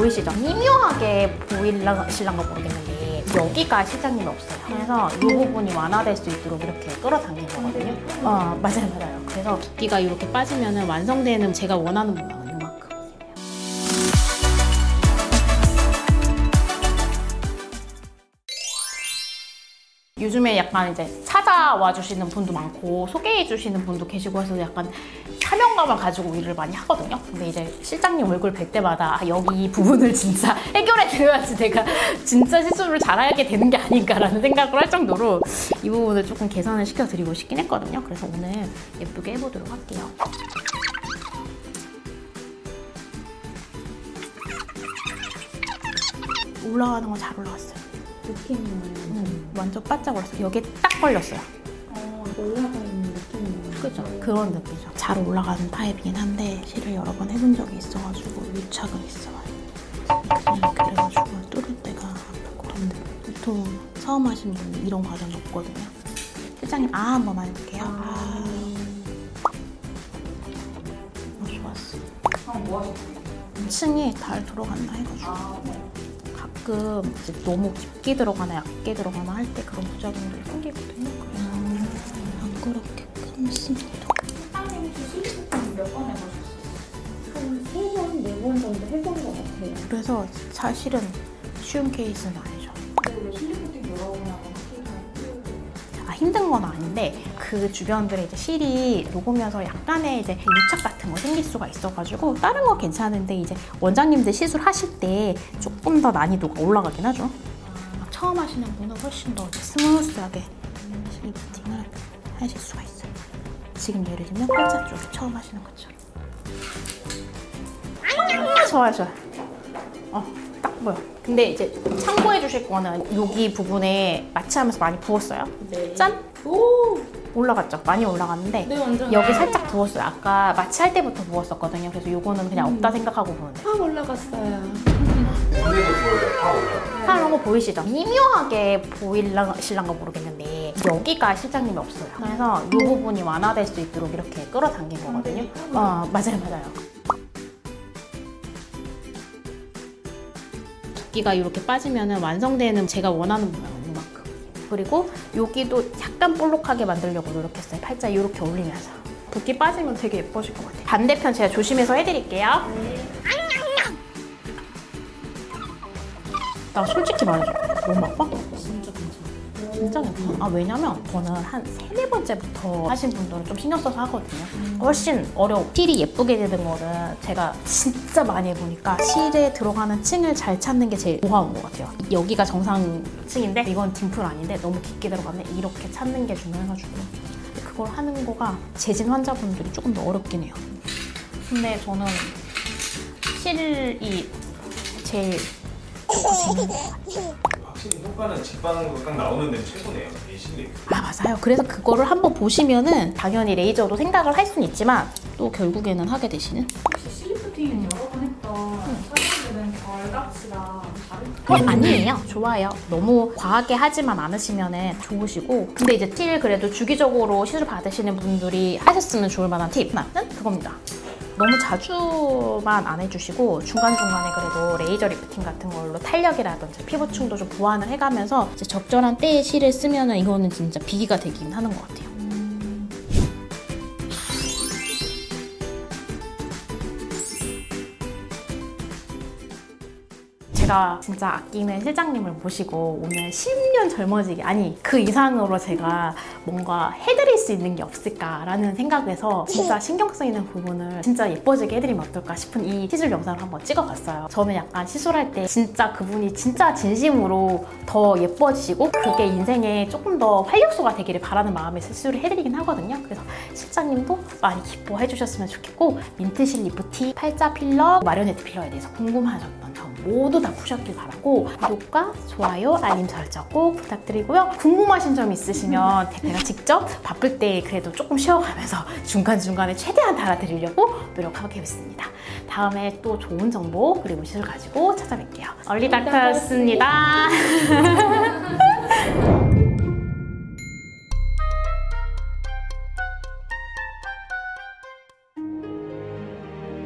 보이시죠? 미묘하게 보이실란가 모르겠는데 여기가 실장님이 없어요. 그래서 이 부분이 완화될 수 있도록 이렇게 끌어당긴 거거든요. 맞아요. 그래서 붓기가 이렇게 빠지면 완성되는 제가 원하는 모양은 이만큼. 요즘에 약간 이제 찾아와 주시는 분도 많고 소개해 주시는 분도 계시고 해서 약간 사명감을 가지고 일을 많이 하거든요. 근데 이제 실장님 얼굴 뵐 때마다 여기 이 부분을 진짜 해결해 드려야지 내가 진짜 시술을 잘하게 되는 게 아닌가라는 생각을 할 정도로 이 부분을 조금 개선을 시켜드리고 싶긴 했거든요. 그래서 오늘 예쁘게 해보도록 할게요. 올라가는 건 잘 올라갔어요. 느낌은 완전 바짝 올랐어요. 여기에 딱 걸렸어요. 올라가는 느낌은 그죠? 그런 느낌이죠. 잘 올라가는 타입이긴 한데 실을 여러 번 해본 적이 있어가지고 유착은 있어요. 그래가지고 뚫을 때가 아플 것 같은데 보통 처음 하시는 분은 이런 과정이 없거든요. 실장님 한 번만 해볼게요. 좋았어. 뭐 하셨어요? 층이 잘 들어간다 해가지고 가끔 이제 너무 깊게 들어가나 얕게 들어가나 할 때 그런 부작용들이 생기거든요. 그래서 안 그렇게끔 씁니다. 사장님이 실리콘 몇 번 해보셨어요? 한 3번, 4번 정도 해본 것 같아요. 그래서 사실은 쉬운 케이스는 아니죠. 근데 왜 실리콘 여러 번 하고 힘든 건 아닌데 그 주변들에 이제 실이 녹으면서 약간의 이제 유착 같은 거 생길 수가 있어가지고 다른 거 괜찮은데 이제 원장님들 시술하실 때 조금 더 난이도가 올라가긴 하죠. 처음 하시는 분은 훨씬 더 스무스하게 실 리프팅을 하실 수가 있어요. 지금 예를 들면 팔자 쪽에 처음 하시는 것처럼. 좋아요. 딱 보여. 근데 이제 참고해 주실 거는 여기 부분에 마취하면서 많이 부었어요. 네. 짠! 오! 올라갔죠? 많이 올라갔는데 네, 완전. 여기 살짝 부었어요. 아까 마취할 때부터 부었었거든요. 그래서 요거는 그냥 없다 생각하고 보면 돼요. 확 올라갔어요. 오늘도 보여요. 다 올라요. 사람한 거 보이시죠? 미묘하게 보이실란가 모르겠는데 여기가 실장님이 없어요. 그래서 이 부분이 완화될 수 있도록 이렇게 끌어당긴 거거든요. 맞아요. 붓기가 이렇게 빠지면 완성되는 제가 원하는 모양은 이만큼. 그리고 여기도 약간 볼록하게 만들려고 노력했어요. 팔자 이렇게 올리면서. 붓기 빠지면 되게 예뻐질 것 같아요. 반대편 제가 조심해서 해드릴게요. 나 솔직히 말해줘. 너무 아파? 진짜 괜찮아요. 진짜 괜찮아. 왜냐면 저는 한 3-4번째부터 하신 분들은 좀 신경 써서 하거든요. 훨씬 어려워. 실이 예쁘게 되는 거는 제가 진짜 많이 해보니까 실에 들어가는 층을 잘 찾는 게 제일 고마운 것 같아요. 여기가 정상 층인데 이건 딤플 아닌데 너무 깊게 들어가면 이렇게 찾는 게 중요해가지고 그걸 하는 거가 재진 환자분들이 조금 더 어렵긴 해요. 근데 저는 실이 제일 좋고 재밌는 것 같아요. 확실히 효과는 직방으로 딱 나오는 데는 최고네요. 이 실리. 맞아요. 그래서 그거를 한번 보시면은 당연히 레이저로 생각을 할 수는 있지만 또 결국에는 하게 되시는? 혹시 실리프팅 여러 번 했던 사람들은 결각치가 다른 아니에요. 좋아요. 너무 과하게 하지만 않으시면 좋으시고 근데 이제 실 그래도 주기적으로 시술 받으시는 분들이 하셨으면 좋을 만한 팁 하나는 그겁니다. 너무 자주만 안 해주시고 중간중간에 그래도 레이저 리프팅 같은 걸로 탄력이라든지 피부층도 좀 보완을 해가면서 이제 적절한 때에 실을 쓰면은 이거는 진짜 비기가 되긴 하는 것 같아요. 제가 진짜 아끼는 실장님을 모시고 오늘 10년 젊어지게 아니 그 이상으로 제가 뭔가 해드릴 수 있는 게 없을까라는 생각에서 진짜 신경 쓰이는 부분을 진짜 예뻐지게 해드리면 어떨까 싶은 이 시술 영상을 한번 찍어봤어요. 저는 약간 시술할 때 진짜 그분이 진짜 진심으로 더 예뻐지시고 그게 인생에 조금 더 활력소가 되기를 바라는 마음에 시술을 해드리긴 하거든요. 그래서 실장님도 많이 기뻐해 주셨으면 좋겠고 민트실 리프팅, 팔자 필러, 마리오네트 필러에 대해서 궁금하셨던 점 모두 다 푸셨길 바라고 구독과 좋아요, 알림 설정 꼭 부탁드리고요. 궁금하신 점 있으시면 제가 직접 바쁠 때 그래도 조금 쉬어가면서 중간중간에 최대한 달아드리려고 노력하겠습니다. 다음에 또 좋은 정보 그리고 시술 가지고 찾아뵐게요. 얼리닥터였습니다.